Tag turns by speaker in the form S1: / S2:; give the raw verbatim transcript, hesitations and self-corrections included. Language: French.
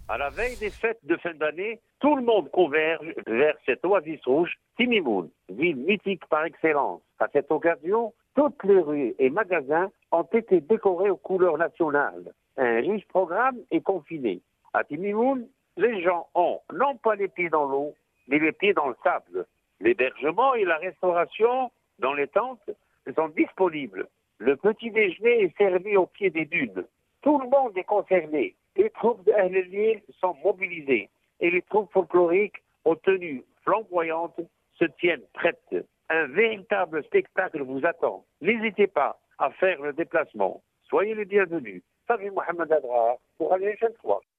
S1: À la veille des fêtes de fin d'année, tout le monde converge vers cette oasis rouge, Timimoun, ville mythique par excellence. À cette occasion, toutes les rues et magasins ont été décorés aux couleurs nationales. Un riche programme est confiné. À Timimoun, les gens ont non pas les pieds dans l'eau, mais les pieds dans le sable. L'hébergement et la restauration dans les tentes sont disponibles. Le petit déjeuner est servi au pied des dunes. Tout le monde est concerné. Les troupes d'Ahl-el-Lil sont mobilisées et les troupes folkloriques aux tenues flamboyantes se tiennent prêtes. Un véritable spectacle vous attend. N'hésitez pas à faire le déplacement. Soyez les bienvenus. Salut Mohamed Adra pour aller une fois.